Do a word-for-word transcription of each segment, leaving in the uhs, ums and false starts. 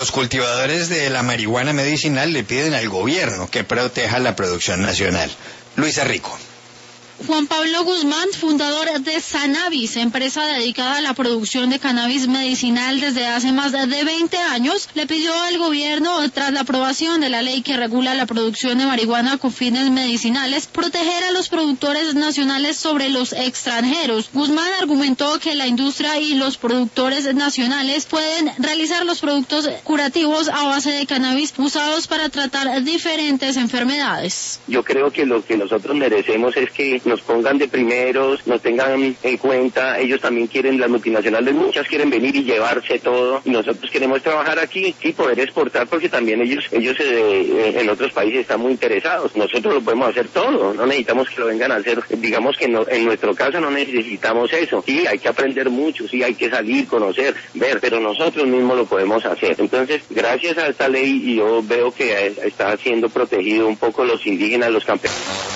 Los cultivadores de la marihuana medicinal le piden al gobierno que proteja la producción nacional. Luisa Rico. Juan Pablo Guzmán, fundador de Sanabis, empresa dedicada a la producción de cannabis medicinal desde hace más de veinte años, le pidió al gobierno, tras la aprobación de la ley que regula la producción de marihuana con fines medicinales, proteger a los productores nacionales sobre los extranjeros. Guzmán argumentó que la industria y los productores nacionales pueden realizar los productos curativos a base de cannabis usados para tratar diferentes enfermedades. Yo creo que lo que nosotros merecemos es que nos pongan de primeros, nos tengan en cuenta. Ellos también quieren, las multinacionales muchas quieren venir y llevarse todo, y nosotros queremos trabajar aquí y poder exportar, porque también ellos ellos eh, en otros países están muy interesados. Nosotros lo podemos hacer todo, no necesitamos que lo vengan a hacer. Digamos que no, en nuestro caso no necesitamos eso. Sí, hay que aprender mucho, sí, hay que salir, conocer, ver, pero nosotros mismos lo podemos hacer. Entonces, gracias a esta ley, yo veo que está siendo protegido un poco los indígenas, los campesinos.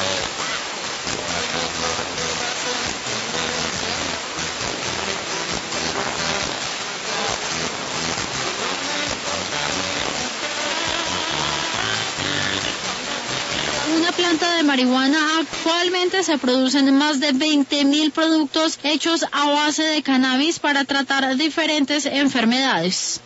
Una planta de marihuana. Actualmente se producen más de veinte mil productos hechos a base de cannabis para tratar diferentes enfermedades.